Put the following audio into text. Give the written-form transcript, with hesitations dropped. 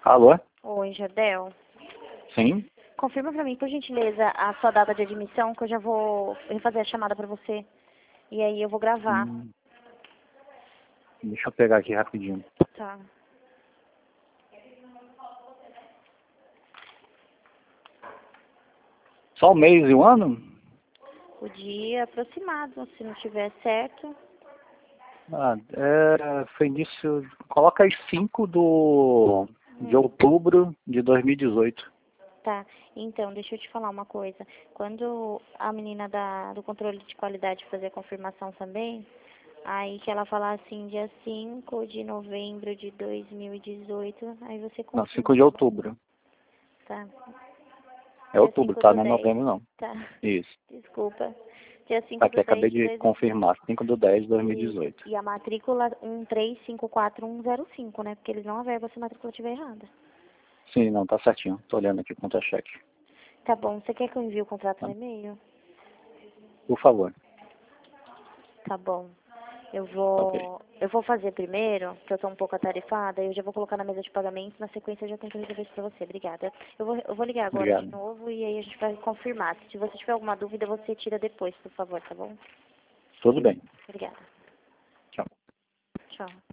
Alô? Oi, Jardel. Sim? Confirma pra mim, por gentileza, a sua data de admissão, que eu já vou refazer a chamada pra você. E aí eu vou gravar. Deixa eu pegar aqui rapidinho. Tá. Só o mês e o ano? O dia aproximado, se não tiver certo. Foi início... Coloca aí 5 de outubro de 2018. Tá. Então, deixa eu te falar uma coisa. Quando a menina do controle de qualidade fazer a confirmação também, aí que ela falar assim, dia 5 de novembro de 2018, aí você Não, confirma. 5 de outubro. Tá. É Dia outubro, 5 tá? do Não é 10. novembro, não. Tá. Isso. Desculpa. Dia 5 Aqui, do 10 acabei de de 2018. confirmar. 5 de 10 de 2018. E a matrícula 1354105, né? Porque eles não averbam se a matrícula estiver errada. Sim, não, tá certinho. Tô olhando aqui o contra-cheque. Tá bom. Você quer que eu envie o contrato Tá? no e-mail? Por favor. Tá bom. Ok. Eu vou fazer primeiro, que eu tô um pouco atarefada, e eu já vou colocar na mesa de pagamento, na sequência eu já tento resolver isso pra você. Obrigada. Eu vou ligar agora de Obrigado. novo e aí a gente vai confirmar. Se você tiver alguma dúvida, você tira depois, por favor, tá bom? Tudo bem. Obrigada. Tchau. Tchau.